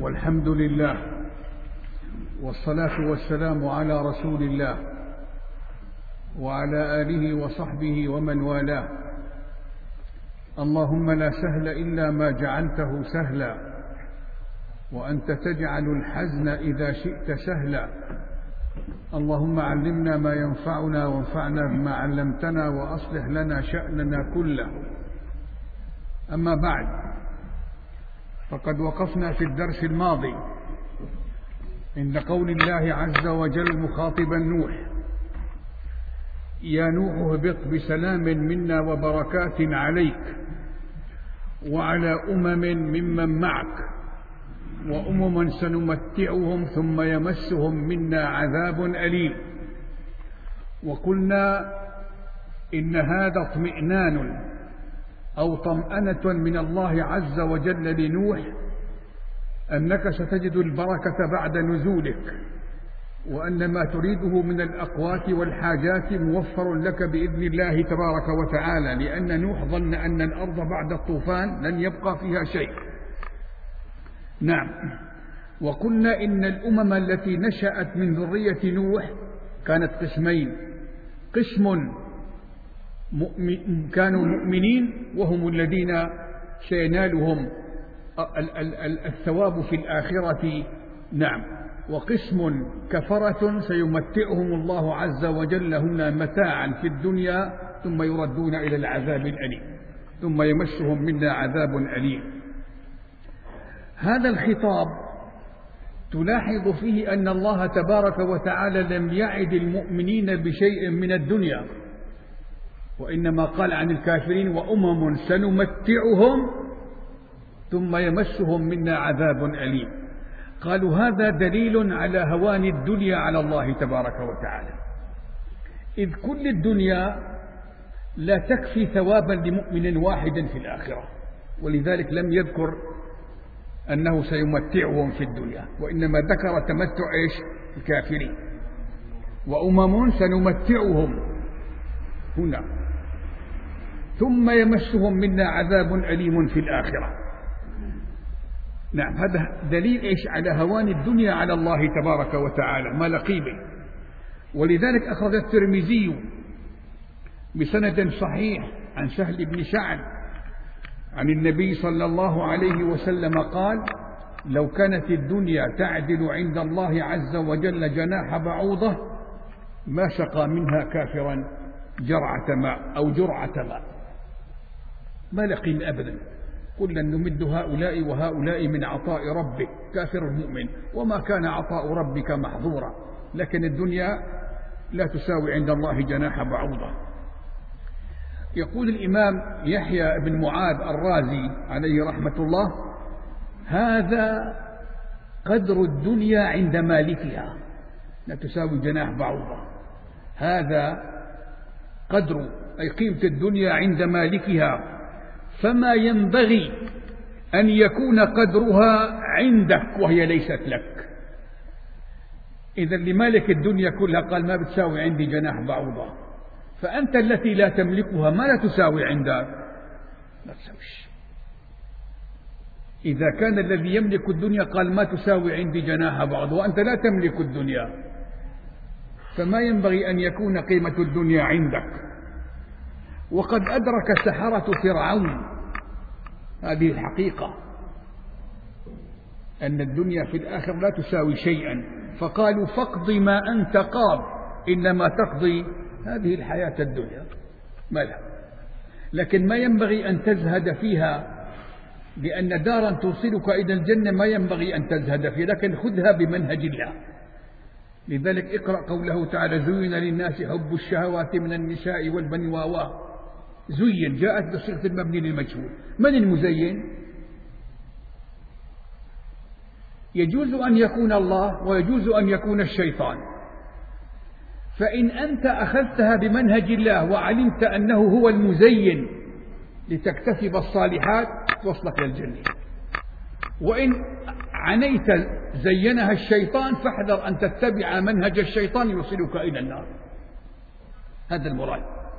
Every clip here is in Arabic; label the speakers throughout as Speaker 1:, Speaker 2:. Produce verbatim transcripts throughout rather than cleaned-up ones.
Speaker 1: والحمد لله والصلاة والسلام على رسول الله وعلى آله وصحبه ومن والاه. اللهم لا سهل إلا ما جعلته سهلا، وأنت تجعل الحزن إذا شئت سهلا. اللهم علمنا ما ينفعنا وانفعنا بما علمتنا وأصلح لنا شأننا كله. أما بعد، فقد وقفنا في الدرس الماضي عند قول الله عز وجل مخاطبا نوح: يا نوح اهبط بسلام منا وبركات عليك وعلى أمم ممن معك وأمم سنمتعهم ثم يمسهم منا عذاب أليم. وقلنا إن هذا اطمئنان أو طمأنة من الله عز وجل لنوح أنك ستجد البركة بعد نزولك، وأن ما تريده من الأقوات والحاجات موفر لك بإذن الله تبارك وتعالى، لأن نوح ظن أن الأرض بعد الطوفان لن يبقى فيها شيء. نعم. وقلنا إن الأمم التي نشأت من ذرية نوح كانت قسمين: قسم مؤمن كانوا مؤمنين وهم الذين سينالهم الثواب في الآخرة، نعم، وقسم كفرة سيمتعهم الله عز وجل هنا متاعا في الدنيا ثم يردون إلى العذاب الأليم، ثم يمسهم منا عذاب أليم. هذا الخطاب تلاحظ فيه أن الله تبارك وتعالى لم يعد المؤمنين بشيء من الدنيا، وإنما قال عن الكافرين: وأمم سنمتعهم ثم يمسهم منا عذاب أليم. قالوا هذا دليل على هوان الدنيا على الله تبارك وتعالى، إذ كل الدنيا لا تكفي ثوابا لمؤمن واحد في الآخرة، ولذلك لم يذكر أنه سيمتعهم في الدنيا، وإنما ذكر تمتع إيش؟ الكافرين. وأمم سنمتعهم هنا ثم يمسهم منا عذاب أليم في الآخرة. نعم، هذا دليل إيش؟ على هوان الدنيا على الله تبارك وتعالى، ما لقيبه. ولذلك أخرج الترمذي بسند صحيح عن سهل بن سعد عن النبي صلى الله عليه وسلم قال: لو كانت الدنيا تعدل عند الله عز وجل جناح بعوضة ما سقى منها كافرا جرعة ماء أو جرعة ماء. ما لقين أبدا. كلا نمد هؤلاء وهؤلاء من عطاء ربك، كافر المؤمن، وما كان عطاء ربك محظورا. لكن الدنيا لا تساوي عند الله جناح بعوضة. يقول الإمام يحيى بن معاذ الرازي عليه رحمة الله: هذا قدر الدنيا عند مالكها، لا تساوي جناح بعوضة. هذا قدر أي قيمة الدنيا عند مالكها، فما ينبغي أن يكون قدرها عندك وهي ليست لك. إذا لمالك الدنيا كلها قال ما بتساوي عندي جناح بعوضة، فأنت التي لا تملكها ما لا تساوي عندك، لا تساويش. إذا كان الذي يملك الدنيا قال ما تساوي عندي جناح بعوضة وأنت لا تملك الدنيا، فما ينبغي أن يكون قيمة الدنيا عندك. وقد أدرك سحرة فرعون هذه الحقيقة، أن الدنيا في الآخر لا تساوي شيئا، فقالوا: فاقض ما أنت قاض إنما تقضي هذه الحياة الدنيا، ما لا. لكن ما ينبغي أن تزهد فيها، لأن دارا توصلك إلى الجنة ما ينبغي أن تزهد فيها، لكن خذها بمنهج الله. لذلك اقرأ قوله تعالى: زين للناس حب الشهوات من النساء والبنين وآواه. زين جاءت بصيغة المبني للمجهول. من المزين؟ يجوز أن يكون الله ويجوز أن يكون الشيطان. فإن أنت أخذتها بمنهج الله وعلمت أنه هو المزين لتكتسب الصالحات توصلك للجنة، وإن عنيت زينها الشيطان فاحذر أن تتبع منهج الشيطان يوصلك إلى النار. هذا المراد.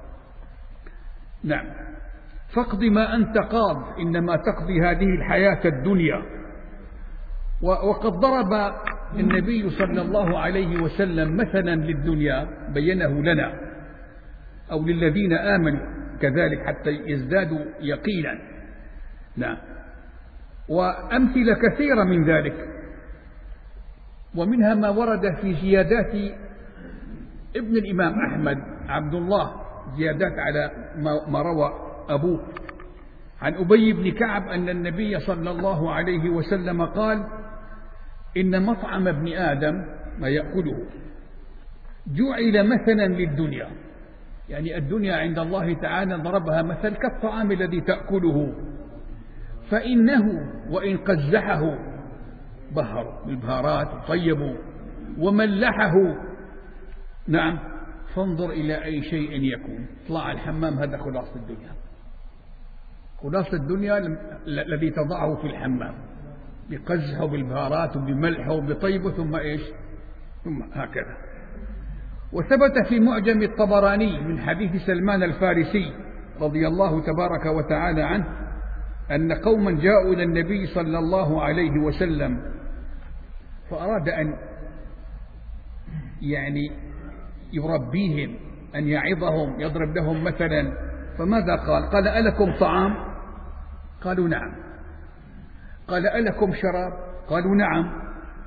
Speaker 1: نعم. فاقض ما أنت قاض إنما تقضي هذه الحياة الدنيا وقد ضرب النبي صلى الله عليه وسلم مثلا للدنيا بينه لنا أو للذين آمنوا كذلك حتى يزدادوا يقينا. نعم. وأمثلة كثيرة من ذلك، ومنها ما ورد في زيادات ابن الإمام أحمد عبد الله، زيادات على ما روى أبوه عن أبي بن كعب أن النبي صلى الله عليه وسلم قال: إن مطعم ابن آدم ما يأكله جعل مثلا للدنيا، يعني الدنيا عند الله تعالى ضربها مثل كالطعام الذي تأكله، فإنه وإن قزحه بهر بالبهارات وطيبه وملحه، نعم، فانظر إلى أي شيء يكون. طلع الحمام، هذا خلاص الدنيا، خلاص الدنيا الذي تضعه في الحمام بقزحه بالبهارات وبملحه وبطيبه، ثم إيش؟ ثم هكذا. وثبت في معجم الطبراني من حديث سلمان الفارسي رضي الله تبارك وتعالى عنه أن قوما جاءوا إلى النبي صلى الله عليه وسلم فأراد أن يعني يربيهم، أن يعظهم، يضرب لهم مثلا، فماذا قال؟ قال: ألكم طعام؟ قالوا: نعم. قال: ألكم شراب؟ قالوا: نعم.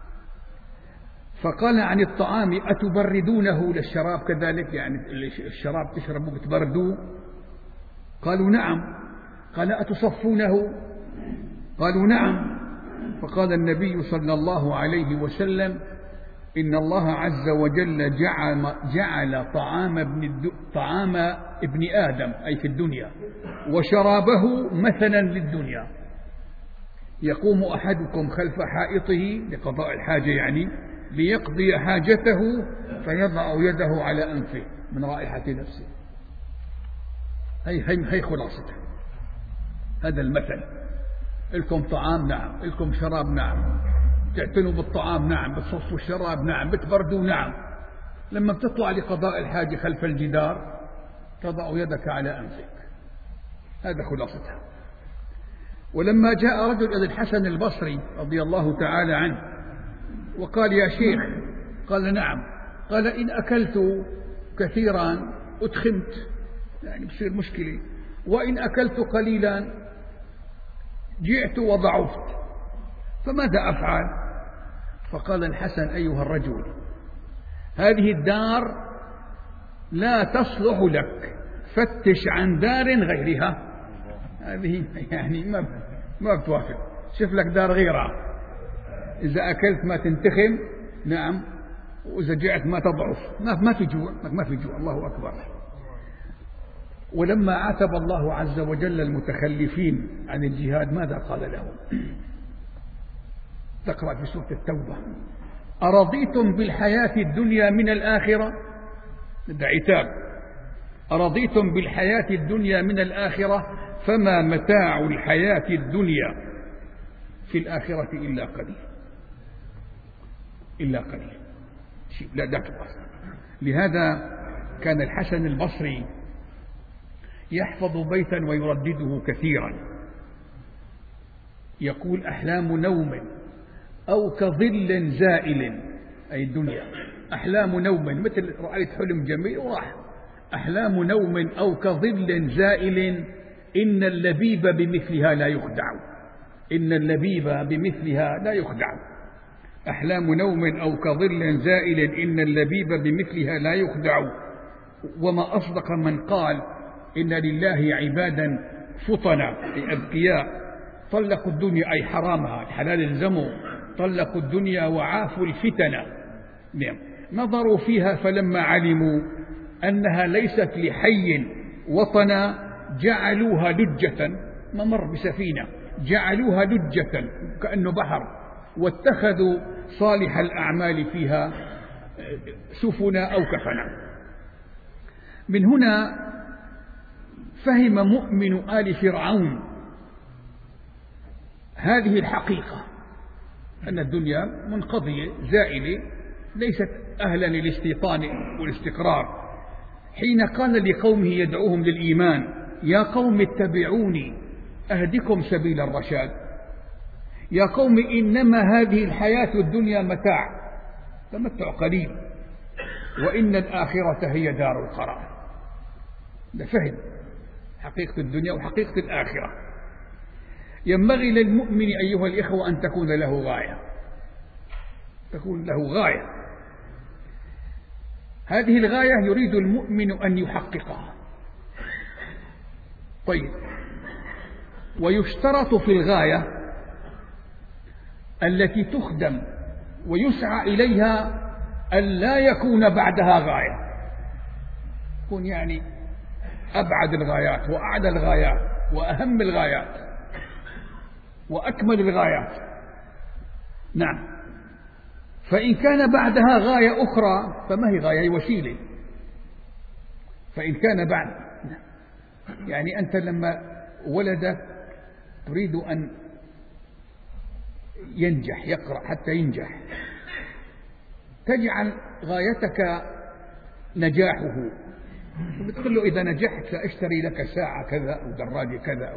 Speaker 1: فقال عن الطعام: أتبردونه للشراب كذلك؟ يعني الشراب تشربوه بتبردوه؟ قالوا: نعم. قال: أتصفونه؟ قالوا: نعم. فقال النبي صلى الله عليه وسلم: إن الله عز وجل جعل, جعل طعام, ابن طعام ابن آدم أي في الدنيا وشرابه مثلا للدنيا، يقوم أحدكم خلف حائطه لقضاء الحاجة، يعني ليقضي حاجته، فيضع يده على أنفه من رائحة نفسه. هي, هي, هي خلاصته، هذا المثل. لكم طعام؟ نعم. لكم شراب؟ نعم. تعتنوا بالطعام؟ نعم. بتصفوا الشراب؟ نعم. بتبردوا؟ نعم. لما بتطلع لقضاء الحاجة خلف الجدار تضع يدك على أنفك، هذا خلاصتها. ولما جاء رجل إلى الحسن البصري رضي الله تعالى عنه وقال: يا شيخ، قال: نعم. قال: إن أكلت كثيرا أدخمت، يعني بصير مشكلة، وإن أكلت قليلا جئت وضعفت، فماذا أفعل؟ فقال الحسن: أيها الرجل، هذه الدار لا تصلح لك، فتش عن دار غيرها. هذه يعني ما ما بتوافق، شوف لك دار غيرها. إذا أكلت ما تنتخم، نعم، وإذا جعت ما تضعف، ما ما في جوع، ما في جوع. الله أكبر. ولما عاتب الله عز وجل المتخلفين عن الجهاد ماذا قال لهم؟ تقرأ في سورة التوبة: أرضيتم بالحياة الدنيا من الآخرة؟ ده عتاب. أرضيتم بالحياة الدنيا من الآخرة فما متاع الحياة الدنيا في الآخرة إلا قليل، إلا قليل، شيء لا دكتور. لهذا كان الحسن البصري يحفظ بيتا ويردده كثيرا، يقول: أحلام نوم أو كظل زائل، أي الدنيا أحلام نوم، مثل رأيت حلم جميل وراح. أحلام نوم أو كظل زائل إن اللبيب بمثلها لا يخدع، إن اللبيب بمثلها لا يخدع. أحلام نوم أو كظل زائل إن اللبيب بمثلها لا يخدع. وما أصدق من قال إن لله عبادا فطنا، أي أذكياء، طلقوا الدنيا أي حرامها، الحلال الزموا، طلقوا الدنيا وعافوا الفتن. نظروا فيها فلما علموا أنها ليست لحي وطنا جعلوها لجة، ممر بسفينة جعلوها لجة كأنه بحر، واتخذوا صالح الأعمال فيها سفنا أو كفنا. من هنا فهم مؤمن آل فرعون هذه الحقيقة، أن الدنيا منقضية زائلة ليست أهلا للاستيطان والاستقرار. حين قال لقومه يدعوهم للإيمان: يا قوم اتبعوني أهدكم سبيل الرشاد، يا قوم إنما هذه الحياة الدنيا متاع، تمتع قليل، وإن الآخرة هي دار القرار. ده فهم حقيقة الدنيا وحقيقة الآخرة. ينبغي للمؤمن أيها الإخوة أن تكون له غاية، تكون له غاية. هذه الغاية يريد المؤمن أن يحققها. طيب، ويشترط في الغاية التي تخدم ويسعى إليها أن لا يكون بعدها غاية، يكون يعني أبعد الغايات وأعلى الغايات وأهم الغايات وأكمل الغايات. نعم، فإن كان بعدها غاية أخرى فما هي غاية؟ هي وسيلة. فإن كان بعد، يعني أنت لما ولدك تريد أن ينجح، يقرأ حتى ينجح، تجعل غايتك نجاحه، بتقول له إذا نجحت سأشتري لك ساعة كذا ودراجة كذا.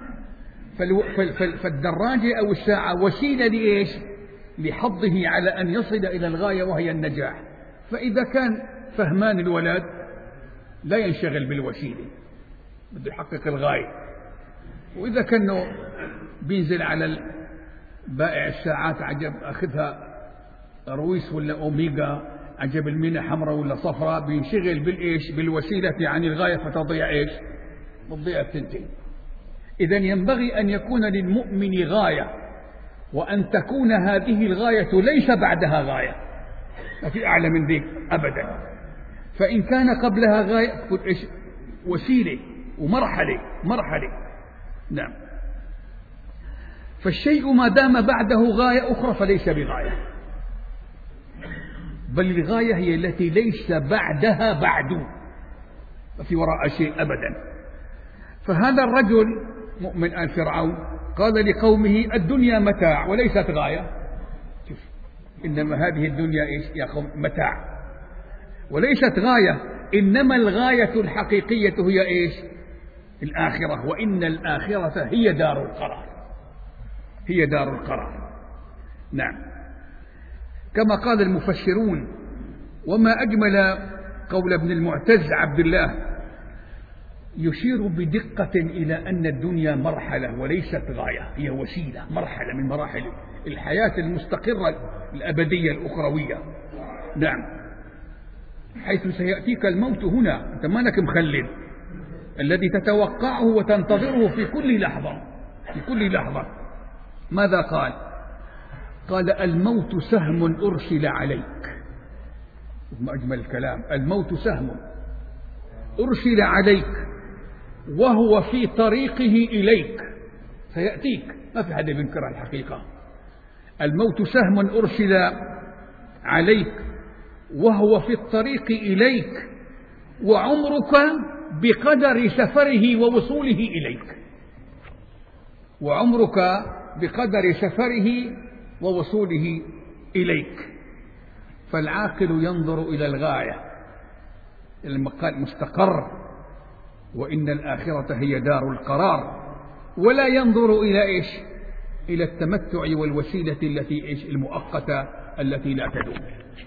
Speaker 1: فالدراجة أو الساعة وسيلة لإيش؟ لحظه على أن يصل إلى الغاية وهي النجاح. فإذا كان فهمان الولد لا ينشغل بالوسيلة، بده يحقق الغاية. وإذا كانه بينزل على بائع الساعات عجب أخذها رويس ولا أوميغا، عجب المينا حمراء ولا صفراء، بينشغل بالإيش؟ بالوسيلة عن الغاية، فتضيع إيش؟ تضيع التنتين. إذن ينبغي أن يكون للمؤمن غاية، وأن تكون هذه الغاية ليس بعدها غاية، ما في أعلى من ذلك أبدا. فإن كان قبلها غاية تكون إيش؟ وسيلة ومرحلة مرحلة. نعم، فالشيء ما دام بعده غاية أخرى فليس بغاية، بل الغاية هي التي ليس بعدها بعد، ما في وراء شيء أبدا. فهذا الرجل مؤمن آل فرعون قال لقومه الدنيا متاع وليست غاية. شوف، إنما هذه الدنيا إيش يا قوم؟ متاع وليست غاية، إنما الغاية الحقيقية هي إيش؟ الآخرة، وإن الآخرة هي دار القرار، هي دار القرار. نعم، كما قال المفسرون. وما أجمل قول ابن المعتز عبد الله، يشير بدقة إلى أن الدنيا مرحلة وليست غاية، هي وسيلة، مرحلة من مراحل الحياة المستقرة الأبدية الأخروية. نعم، حيث سيأتيك الموت هنا، أنت مانك مخلد، الذي تتوقعه وتنتظره في كل لحظة، في كل لحظة. ماذا قال؟ قال الموت سهم أرسل عليك. ما أجمل الكلام، الموت سهم أرسل عليك وهو في طريقه إليك، سيأتيك، ما في حدا بينكر الحقيقة. الموت سهم أرسل عليك وهو في الطريق إليك، وعمرك بقدر سفره ووصوله إليك، وعمرك بقدر سفره ووصوله إليك. فالعاقل ينظر إلى الغاية، المستقر، وإن الآخرة هي دار القرار، ولا ينظر إلى إيش؟ إلى التمتع والوسيلة التي إيش؟ المؤقتة التي لا تدوم.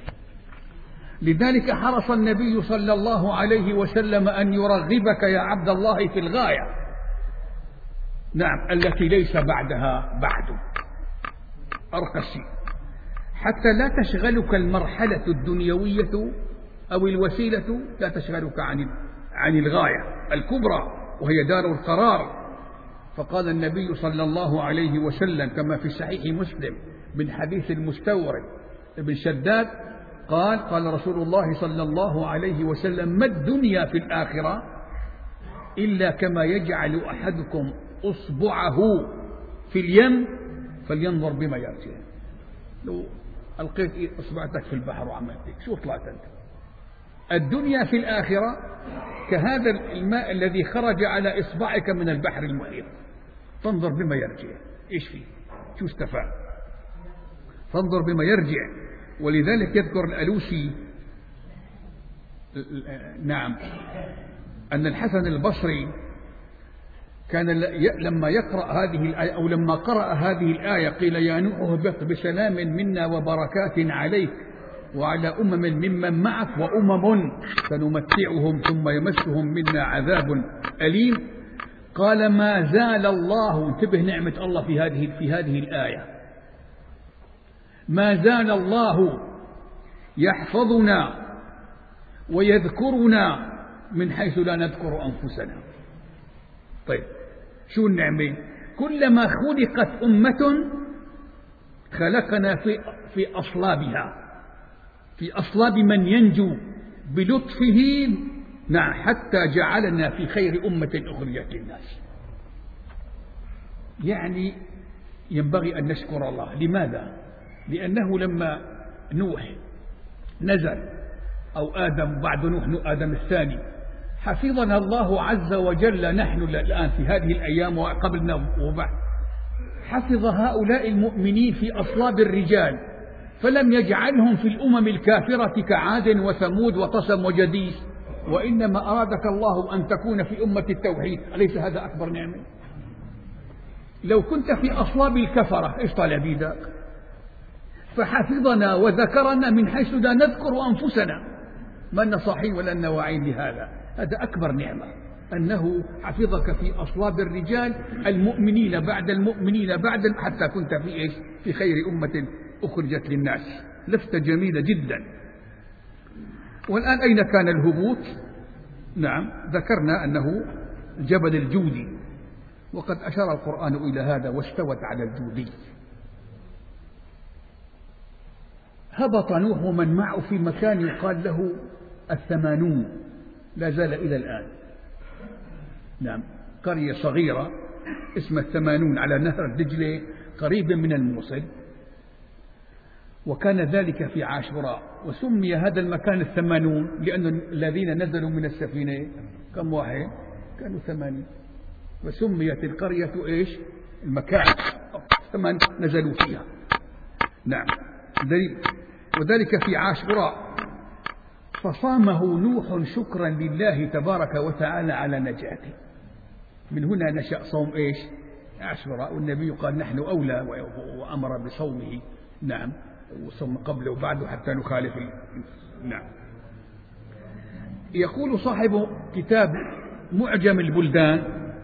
Speaker 1: لذلك حرص النبي صلى الله عليه وسلم أن يرغبك يا عبد الله في الغاية، نعم، التي ليس بعدها بعد، أرقى شيء، حتى لا تشغلك المرحلة الدنيوية أو الوسيلة، لا تشغلك عن عن الغاية الكبرى وهي دار القرار. فقال النبي صلى الله عليه وسلم كما في صحيح مسلم من حديث المستورد بن شداد قال قال رسول الله صلى الله عليه وسلم ما الدنيا في الآخرة إلا كما يجعل أحدكم أصبعه في اليم فلينظر بما يرجع. لو ألقيت أصبعتك في البحر وعملت شو طلعت أنت؟ الدنيا في الآخرة كهذا الماء الذي خرج على إصبعك من البحر المحيط، فانظر بما يرجع، إيش فيه؟ شو استفاد؟ فانظر بما يرجع. ولذلك يذكر الألوسي نعم أن الحسن البصري كان لما يقرأ هذه الآية أو لما قرأ هذه الآية قيل يا نوح اهبط بسلام منا وبركات عليك وعلى أمم ممن معك وأمم سنمتعهم ثم يمسهم منا عذاب أليم. قال ما زال الله، انتبه نعمة الله في هذه في هذه الآية، ما زال الله يحفظنا ويذكرنا من حيث لا نذكر أنفسنا. طيب شو النعمة؟ كلما خلقت أمة خلقنا في في أصلابها، في أصلاب من ينجو بلطفه، نعم، حتى جعلنا في خير أمة أخرجت للناس. يعني ينبغي أن نشكر الله. لماذا؟ لأنه لما نوح نزل أو آدم بعد نوح آدم الثاني حفظنا الله عز وجل نحن الآن في هذه الأيام وقبلنا وبعد، حفظ هؤلاء المؤمنين في أصلاب الرجال فلم يجعلهم في الأمم الكافرة كعاد وثمود وطسم وجديس، وإنما أرادك الله أن تكون في أمة التوحيد. أليس هذا أكبر نعمة؟ لو كنت في أصلاب الكفرة إيش طالع بيدك؟ فحفظنا وذكرنا من حيث لا نذكر أنفسنا، ما لنا صاحي ولا لنا واعين لهذا. هذا أكبر نعمة، أنه حفظك في أصلاب الرجال المؤمنين بعد المؤمنين بعد حتى كنت في إيش؟ في خير أمة أخرجت للناس. لفتة جميلة جدا. والآن أين كان الهبوط؟ نعم، ذكرنا أنه جبل الجودي، وقد أشار القرآن إلى هذا واستوت على الجودي. هبط نوح ومن معه في مكان يقال له الثمانون، لا زال إلى الآن. نعم، قرية صغيرة اسمها الثمانون على نهر الدجلة قريبا من الموصل، وكان ذلك في عاشوراء. وسمي هذا المكان الثمانون لأن الذين نزلوا من السفينة كم واحد؟ كانوا ثمانين، وسميت القرية إيش؟ المكان ثمان نزلوا فيها. نعم، وذلك في عاشوراء. فصامه نوح شكرا لله تبارك وتعالى على نجاته. من هنا نشأ صوم إيش؟ عاشوراء، والنبي قال نحن أولى وأمر بصومه. نعم، وصوم قبله وبعده حتى نخالف. نعم. يقول صاحب كتاب معجم البلدان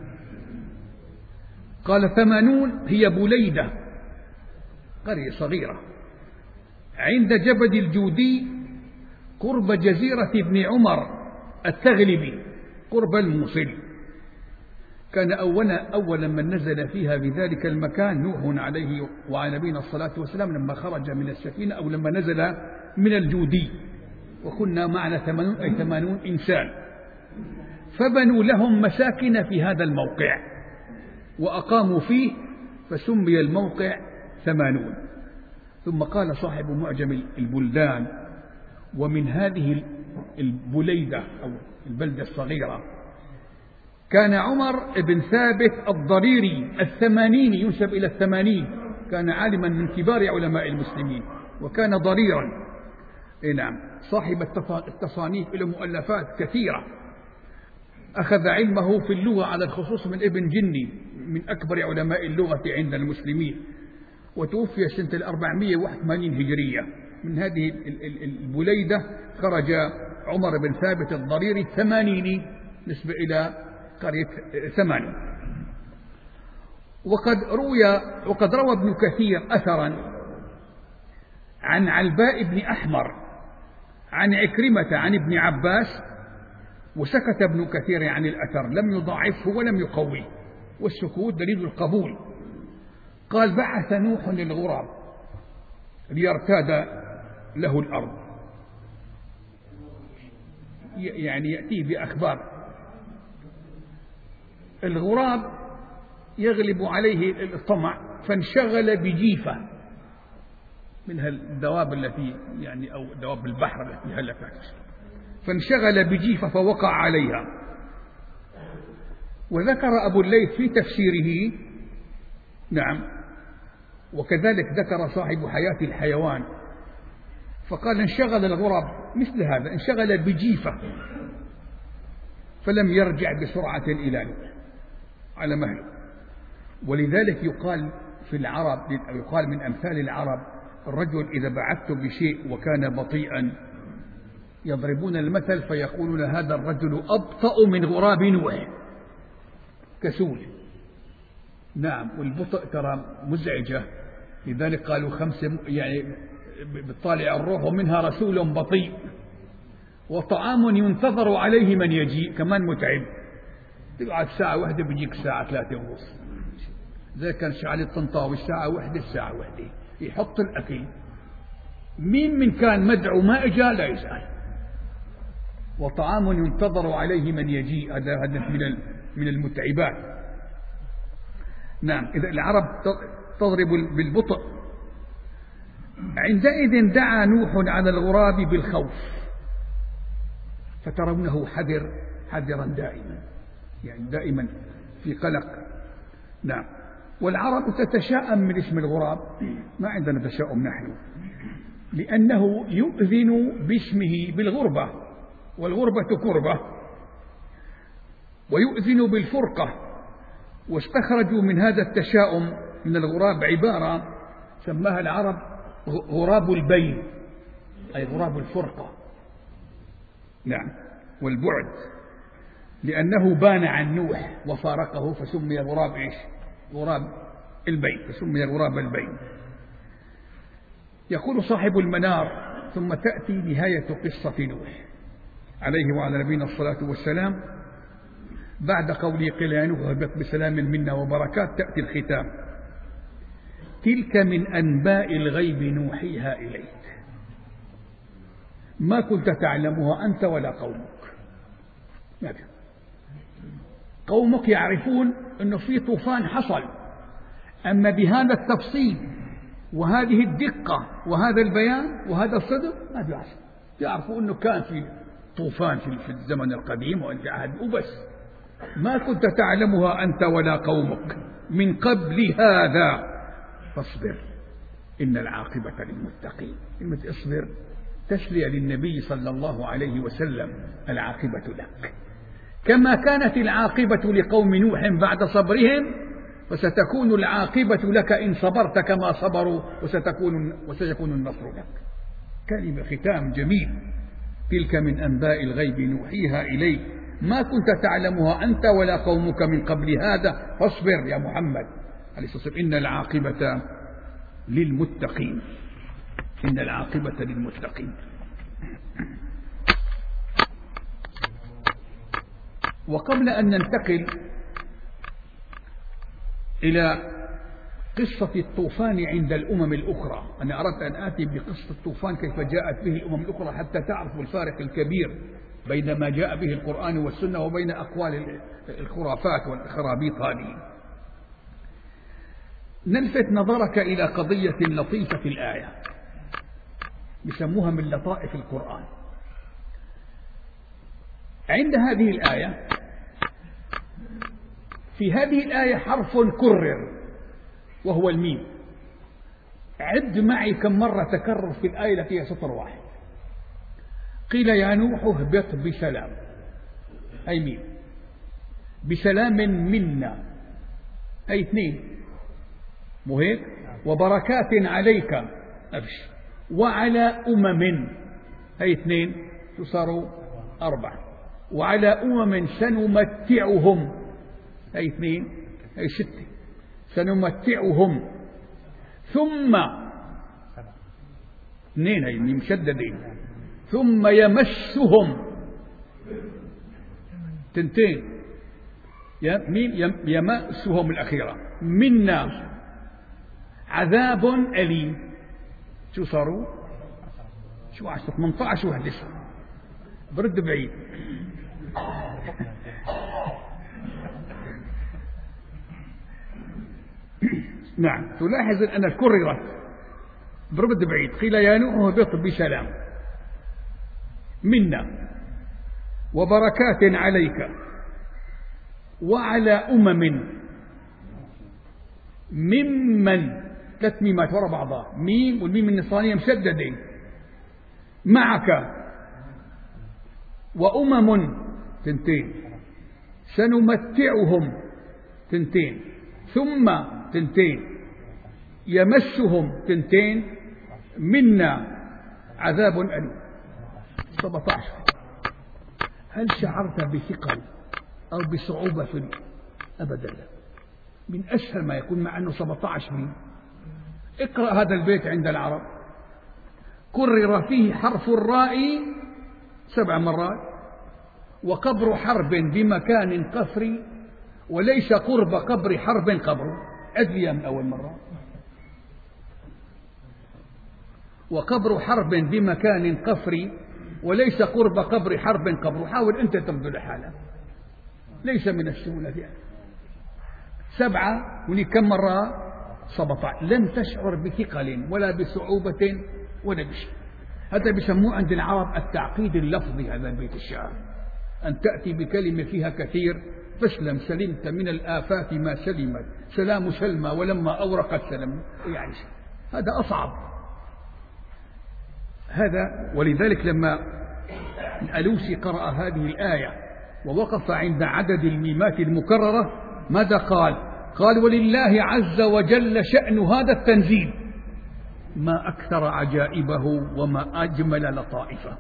Speaker 1: قال ثمانون هي بليدة، قرية صغيرة عند جبل الجودي قرب جزيرة ابن عمر التغلبي قرب الموصل. كان أولا أولا من نزل فيها بذلك المكان نوح عليه وعلى نبينا الصلاة والسلام لما خرج من السفينة أو لما نزل من الجودي، وكنا معنا ثمانون أي ثمانون إنسان، فبنوا لهم مساكن في هذا الموقع وأقاموا فيه فسمي الموقع ثمانون. ثم قال صاحب معجم البلدان ومن هذه البليدة أو البلدة الصغيرة كان عمر بن ثابت الضريري الثمانيني، ينسب إلى الثمانين، كان عالما من كبار علماء المسلمين وكان ضريرا. إيه نعم، صاحب التصانيف له مؤلفات كثيرة، أخذ علمه في اللغة على الخصوص من ابن جني من أكبر علماء اللغة عند المسلمين، وتوفي سنة الأربعمائة وواحد وثمانين هجرية. من هذه البليدة خرج عمر بن ثابت الضريري الثمانيني نسبة إلى قرية ثمان. وقد روي وقد روى ابن كثير أثرا عن علباء بن أحمر عن عكرمة عن ابن عباس، وسكت ابن كثير عن الأثر، لم يضعفه ولم يقويه، والسكوت دليل القبول. قال بعث نوح للغراب ليرتاد له الأرض، يعني يأتيه بأخبار. الغراب يغلب عليه الطمع فانشغل بجيفة من الدواب التي يعني أو دواب البحر التي هلكت، فانشغل بجيفة فوقع عليها. وذكر أبو الليث في تفسيره، نعم، وكذلك ذكر صاحب حياة الحيوان فقال انشغل الغراب مثل هذا، انشغل بجيفة فلم يرجع بسرعة إلى نوح على مهله. ولذلك يقال في العرب، أو يقال من أمثال العرب: الرجل إذا بعثت بشيء وكان بطيئا يضربون المثل فيقولون هذا الرجل أبطأ من غراب نوح، كسول. نعم، والبطء ترى مزعجة، لذلك قالوا خمسة يعني بتطالع الروح ومنها رسول بطيء، وطعام ينتظر عليه من يجيء، كمان متعب، تقعد ساعة واحدة بيجيك ساعة ثلاثة ونص، زي كان شعل الطنطاوي الساعة واحدة الساعة واحدة يحط الأكل. مين من كان مدعو ما إجا لا يسأل، وطعام ينتظر عليه من يجيء، هذا من من المتعبات. نعم، إذا العرب تضرب بالبطء. عندئذ دعا نوح على الغراب بالخوف فترونه حذر حذرا دائما، يعني دائما في قلق. نعم، والعرب تتشاءم من اسم الغراب، ما عندنا تشاؤم نحن، لأنه يؤذن باسمه بالغربة، والغربة كربة، ويؤذن بالفرقة. واستخرجوا من هذا التشاؤم من الغراب عبارة سماها العرب غراب البين، أي غراب الفرقة. نعم، والبعد، لأنه بان عن نوح وفارقه فسمي غراب إيش؟ غراب البين، فسمي غراب البين. يقول صاحب المنار: ثم تأتي نهاية قصة نوح عليه وعلى نبينا الصلاة والسلام. بعد قوله قيل يا نوح اهبط بسلام منا وبركات، تأتي الختام: تلك من أنباء الغيب نوحيها إليك ما كنت تعلمها أنت ولا قومك. قومك يعرفون أنه في طوفان حصل، أما بهذا التفصيل وهذه الدقة وهذا البيان وهذا الصدق ما بيعرفوا. يعرفوا أنه كان في طوفان في الزمن القديم وأنت عهد وبس، ما كنت تعلمها أنت ولا قومك من قبل هذا فاصبر إن العاقبة للمتقين. كلمة اصبر تسلية للنبي صلى الله عليه وسلم، العاقبة لك، كما كانت العاقبة لقوم نوح بعد صبرهم، وستكون العاقبة لك إن صبرت كما صبروا، وستكون وسيكون النصر لك. كلمة ختام جميل: تلك من أنباء الغيب نوحيها إليك ما كنت تعلمها أنت ولا قومك من قبل هذا فاصبر يا محمد عليه الصلاة والسلام إن العاقبة للمتقين، إن العاقبة للمتقين. وقبل أن ننتقل إلى قصة الطوفان عند الأمم الأخرى، أنا أردت أن آتي بقصة الطوفان كيف جاءت به الأمم الأخرى حتى تعرفوا الفارق الكبير بين ما جاء به القرآن والسنة وبين أقوال الخرافات والخرابيط هذه. نلفت نظرك إلى قضية لطيفة في الآية يسموها من لطائف القرآن. عند هذه الآية، في هذه الآية حرف كرر وهو الميم. عد معي كم مرة تكرر في الآية فيها سطر واحد. قيل يا نوح اهبط بسلام، أي ميم. بسلام منا، أي اثنين، مو هيك؟ وبركات عليك، أبش، وعلى أمم، أي اثنين، شو صاروا؟ أربعة. وعلى أمم سنمتعهم، أي اثنين، أي ستة، سنمتعهم ثم اثنين، أي مشددين، ثم يمسهم، تنتين، يمسهم الأخيرة، منا عذاب أليم. شو صاروا؟ شو عشرة ثمانية عشر واحد لسه برد بعيد. نعم، تلاحظ أن كررت برد بعيد. قيل يا نوح اهبط بسلام منا وبركات عليك وعلى أمم ممن، ثلاث ميمات وراء بعضها، ميم والميم النصرانية مشددين، معك، وأمم تنتين، سنمتعهم تنتين، ثم تنتين، يمسهم تنتين، منا عذاب أليم سبعة عشر. هل شعرت بثقل أو بصعوبة في أبدا لا، من أسهل ما يكون، مع أنه سبعة عشر مين. اقرأ هذا البيت عند العرب، كرر فيه حرف الراء سبع مرات، وقبر حرب بمكان قفري، وليس قرب قبر حرب قبر، أدلي من أول مرة. وقبر حرب بمكان قفري، وليس قرب قبر حرب قبر. حاول أنت تبدو لحالك، ليس من السهولة يعني. سبعة ولي كم مرة؟ سبعة. لم تشعر بثقل ولا بصعوبة ولا بشيء. هذا بيسموه عند العرب التعقيد اللفظي. هذا البيت الشعر، أن تأتي بكلمة فيها كثير، فاسلم سلمت من الآفات ما سلمت، سلام سلمى ولما أورقت سلم، يعني هذا أصعب. هذا ولذلك لما الألوسي قرأ هذه الآية ووقف عند عدد الميمات المكررة، ماذا قال؟ قال: ولله عز وجل شأن هذا التنزيل، ما أكثر عجائبه وما أجمل لطائفه.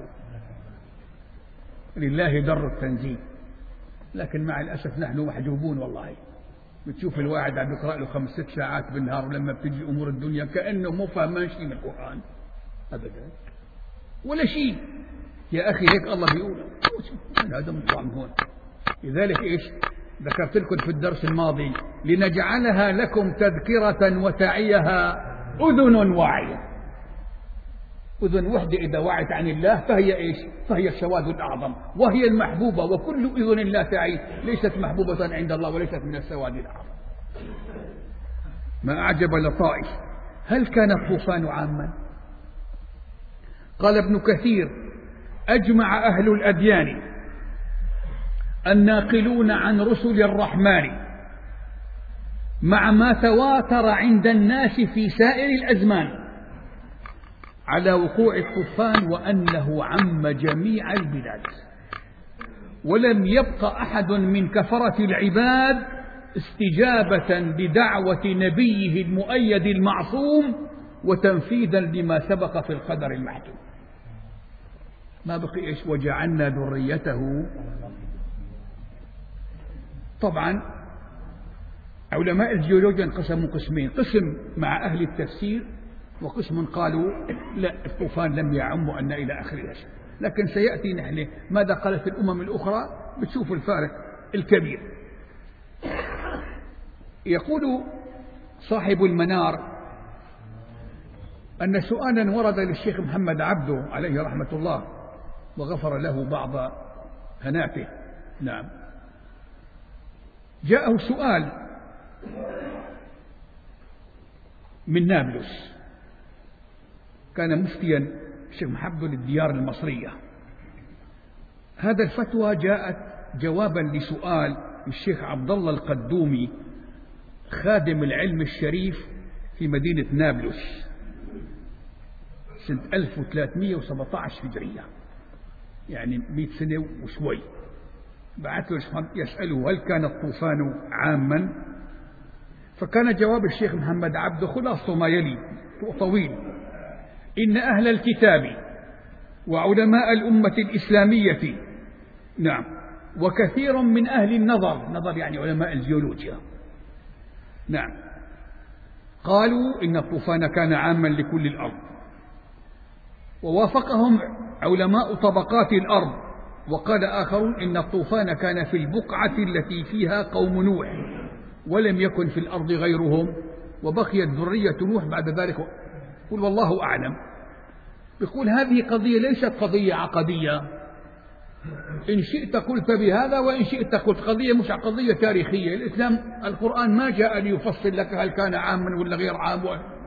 Speaker 1: لله در التنزيل، لكن مع الأسف نحن محجوبون والله. بتشوف الواحد عم يقرأ له خمس ست ساعات بالنهار، ولما بتجي أمور الدنيا كأنه مو فاهمان شيء من القرآن أبدا ولا شيء. يا أخي هيك الله بيقول هذا مطلع من هون. لذلك إيش ذكرت لكم في الدرس الماضي؟ لنجعلها لكم تذكرة وتعيها أذن واعية. أذن وحدة إذا وعت عن الله فهي إيش؟ فهي السواد الأعظم، وهي المحبوبة، وكل أذن لا تعي ليست محبوبة عند الله وليست من السواد الأعظم. ما أعجب لطائف. هل كان الطوفان عاما؟ قال ابن كثير: أجمع أهل الأديان الناقلون عن رسل الرحمن مع ما تواتر عند الناس في سائر الأزمان على وقوع الطوفان، وأنه عم جميع البلاد، ولم يبق أحد من كفرة العباد استجابة لدعوة نبيه المؤيد المعصوم وتنفيذا لما سبق في القدر المحتوم. ما بقي إيش؟ وجعلنا ذريته. طبعا علماء الجيولوجيا انقسموا قسمين، قسم مع أهل التفسير وقسم قالوا لا، الطوفان لم يعم أن إلى آخرها. لكن سيأتي نحن ماذا قالت الأمم الأخرى، بتشوف الفارق الكبير. يقول صاحب المنار أن سؤالا ورد للشيخ محمد عبده عليه رحمة الله وغفر له بعض هناته. نعم، جاءه سؤال من نابلس، كان مفتيا الشيخ محمد للديار المصرية. هذا الفتوى جاءت جوابا لسؤال الشيخ عبد الله القدومي خادم العلم الشريف في مدينة نابلس سنة ألف وثلاثمئة وسبعة عشر هجرية، يعني مئة سنة وشوي. بعث له يسأله: هل كان الطوفان عاما؟ فكان جواب الشيخ محمد عبده خلاصة ما يلي، طويل: إن أهل الكتاب وعلماء الأمة الإسلامية، نعم، وكثير من أهل النظر، نظر يعني علماء الجيولوجيا، نعم، قالوا إن الطوفان كان عاما لكل الأرض، ووافقهم علماء طبقات الأرض. وقال آخرون إن الطوفان كان في البقعة التي فيها قوم نوح، ولم يكن في الأرض غيرهم، وبقيت ذرية نوح بعد ذلك. قل والله أعلم. يقول هذه قضية ليست قضية عقدية، إن شئت قلت بهذا وإن شئت قلت، قضية مش قضية تاريخية. الإسلام القرآن ما جاء ليفصل لك هل كان عاما ولا غير عام،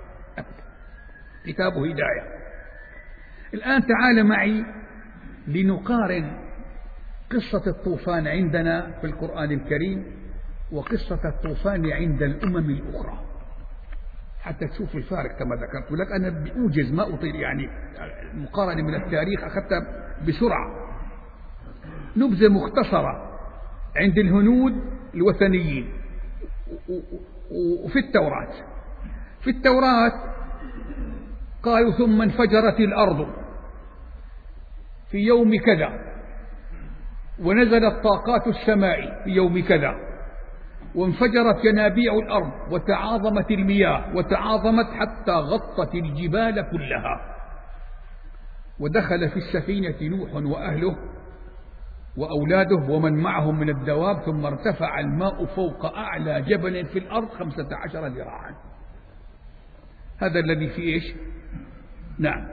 Speaker 1: كتابه هداية. الآن تعال معي لنقارن قصة الطوفان عندنا في القرآن الكريم وقصة الطوفان عند الأمم الأخرى حتى تشوف الفارق. كما ذكرت لك أنا بأوجز ما أطيل، يعني مقارنة من التاريخ أخذتها بسرعة. نبذة مختصرة عند الهنود الوثنيين، وفي التوراة في التوراة قالوا ثم انفجرت الأرض في يوم كذا، ونزلت طاقات السماء في يوم كذا، وانفجرت ينابيع الأرض، وتعاظمت المياه وتعاظمت حتى غطت الجبال كلها، ودخل في السفينة نوح وأهله وأولاده ومن معهم من الدواب، ثم ارتفع الماء فوق أعلى جبل في الأرض خمسة عشر ذراعا. هذا الذي في إيش؟ نعم.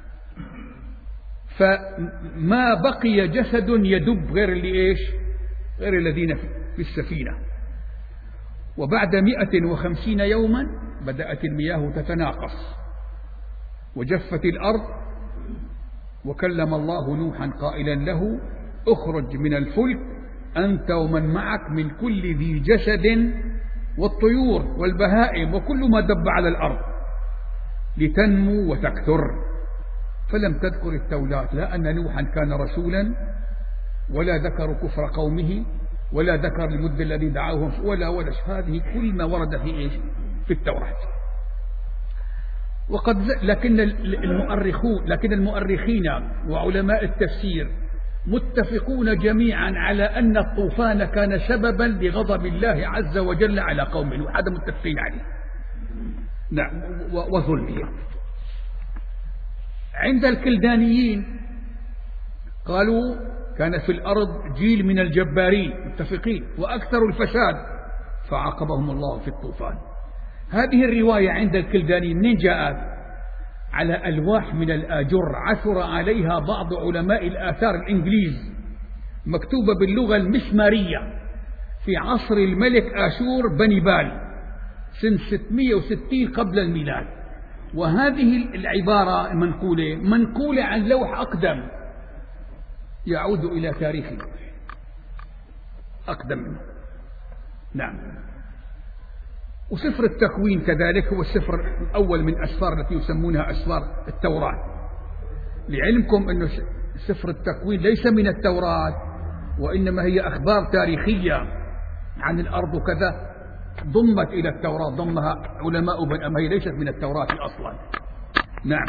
Speaker 1: فما بقي جسد يدب غير اللي إيش؟ غير الذين في السفينة. وبعد مئة وخمسين يوما بدأت المياه تتناقص وجفت الأرض، وكلم الله نوحا قائلا له: اخرج من الفلك أنت ومن معك من كل ذي جسد والطيور والبهائم وكل ما دب على الأرض لتنمو وتكثر. فلم تذكر التوراة لا أن نوحا كان رسولا، ولا ذكروا كفر قومه، ولا ذكر المد الذي دعاهم، ولا ولا هذه كل ما ورد في إيش؟ في التوراة. وقد لكن المؤرخون لكن المؤرخين وعلماء التفسير متفقون جميعا على أن الطوفان كان سببا لغضب الله عز وجل على قوم نوح، هذا متفقين عليه. نعم. وظلمه. عند الكلدانيين قالوا كان في الأرض جيل من الجبارين متفقين وأكثر الفساد فعاقبهم الله في الطوفان. هذه الرواية عند الكلدانيين منين جاءت؟ على ألواح من الآجر عثر عليها بعض علماء الآثار الإنجليز، مكتوبة باللغة المسمارية في عصر الملك آشور بني بال سنة ستمئة وستين قبل الميلاد. وهذه العبارة منقولة منقولة عن لوح أقدم يعود إلى تاريخ أقدم منه. نعم. وسفر التكوين كذلك هو السفر الأول من أسفار التي يسمونها أسفار التوراة. لعلمكم أن سفر التكوين ليس من التوراة، وإنما هي أخبار تاريخية عن الأرض وكذا، ضمت إلى التوراة، ضمها علماء بني أما هي ليست من التوراة أصلا. نعم.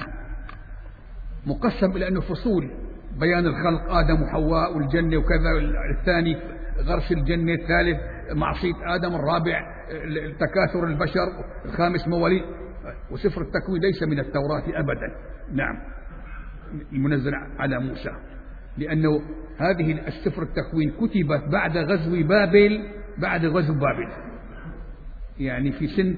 Speaker 1: مقسم إلى أنه فصول: بيان الخلق، آدم وحواء والجنة وكذا، الثاني غرس الجنة، الثالث معصية آدم، الرابع تكاثر البشر، الخامس مواليد. وسفر التكوين ليس من التوراة أبدا. نعم. المنزل على موسى، لأنه هذه السفر التكوين كتبت بعد غزو بابل، بعد غزو بابل يعني في سن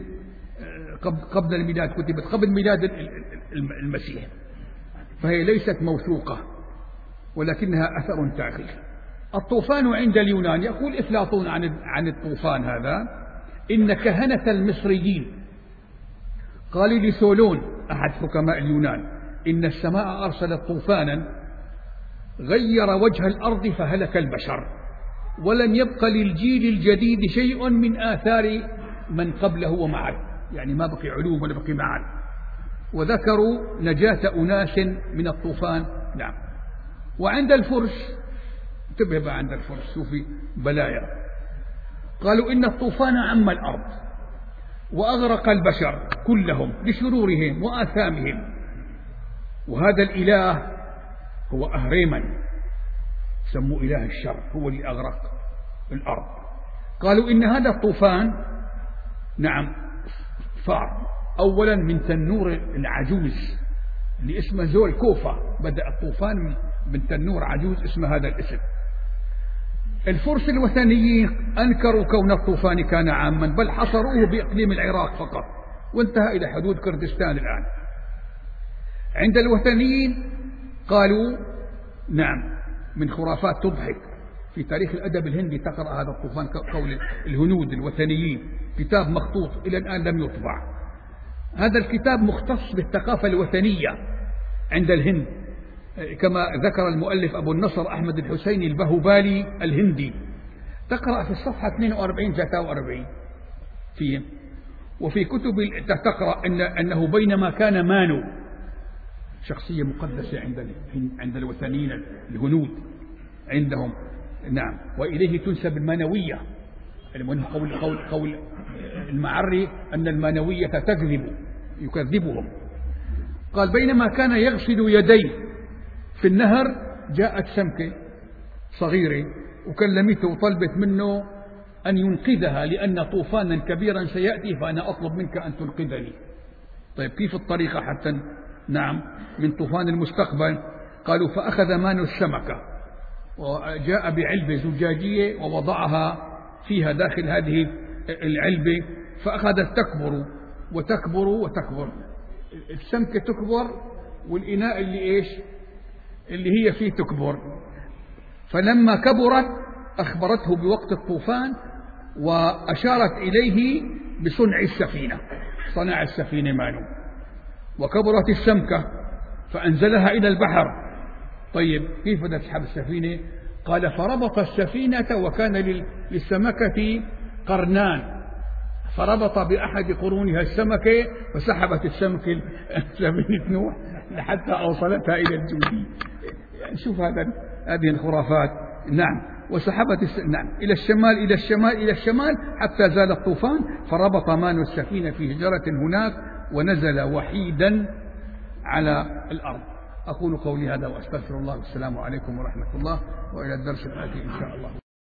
Speaker 1: قبل الميلاد، كتبت قبل ميلاد المسيح، فهي ليست موثوقة ولكنها أثر تاريخي. الطوفان عند اليونان يقول أفلاطون عن عن الطوفان هذا إن كهنة المصريين قالوا لسولون أحد حكماء اليونان إن السماء أرسلت طوفانا غير وجه الأرض فهلك البشر، ولم يبق للجيل الجديد شيء من آثار من قبله ومعه، يعني ما بقي علوم ولا بقي معاد. وذكروا نجاة أناس من الطوفان. نعم. وعند الفرس، انتبه بقى، عند الفرس شوفي بلايا، قالوا إن الطوفان عم الأرض وأغرق البشر كلهم لشرورهم وآثامهم، وهذا الإله هو أهريمن سموه إله الشر، هو اللي أغرق الأرض. قالوا إن هذا الطوفان نعم صار أولا من تنور العجوز اللي اسمه زول كوفا، بدأ الطوفان من تنور عجوز اسمه هذا الاسم. الفرس الوثنيين أنكروا كون الطوفان كان عاما، بل حصروه بإقليم العراق فقط، وانتهى إلى حدود كردستان الآن. عند الوثنيين قالوا نعم من خرافات تضحك. في تاريخ الأدب الهندي تقرأ هذا الطوفان قول الهنود الوثنيين، كتاب مخطوط إلى الآن لم يطبع. هذا الكتاب مختص بالثقافة الوثنية عند الهند، كما ذكر المؤلف أبو النصر أحمد الحسيني البهبالي الهندي. تقرأ في الصفحة اثنين وأربعين ثلاثة وأربعين فيه. وفي كتب تقرأ إن أنه بينما كان مانو شخصية مقدسة عند عند الوثنيين الهنود عندهم، نعم، وإليه تنسب المانوية المهم قول, قول, قول المعري أن المانوية تكذب يكذبهم. قال بينما كان يغسل يديه في النهر جاءت سمكة صغيرة وكلمته وطلبت منه أن ينقذها لأن طوفانا كبيرا سيأتي فأنا أطلب منك أن تنقذني. طيب كيف الطريقة حتى نعم من طوفان المستقبل؟ قالوا فأخذ مانو السمكة وجاء بعلبة زجاجية ووضعها فيها داخل هذه العلبة، فأخذت تكبر وتكبر وتكبر، السمكة تكبر والإناء اللي إيش اللي هي فيه تكبر. فلما كبرت أخبرته بوقت الطوفان وأشارت إليه بصنع السفينة، صنع السفينة مانو، وكبرت السمكة فأنزلها إلى البحر. طيب كيف بدأت تسحب السفينة؟ قال فربط السفينة وكان للسمكة قرنان، فربط بأحد قرونها السمكة فسحبت السمكة سفينة نوح لحتى أوصلتها إلى الجودي. يعني شوف هذا هذه الخرافات. نعم وسحبت الس... نعم إلى الشمال إلى الشمال إلى الشمال حتى زال الطوفان، فربط مانو السفينة في شجرة هناك ونزل وحيدا على الأرض. أقول قولي هذا وأستغفر الله، والسلام عليكم ورحمة الله، وإلى الدرس الآتي إن شاء الله.